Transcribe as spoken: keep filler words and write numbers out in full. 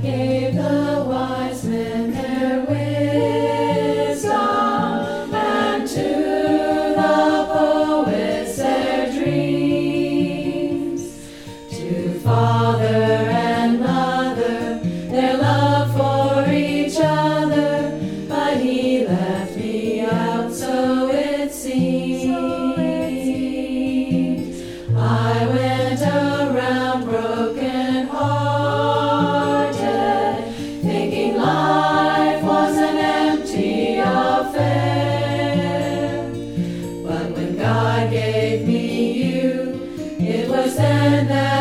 gave the wise men their wisdom, and to the poets their dreams. To father and mother their love for each other, but he left me out, so it seems. I went around broken hearted, thinking life was an empty affair. But when God gave me you, it was then that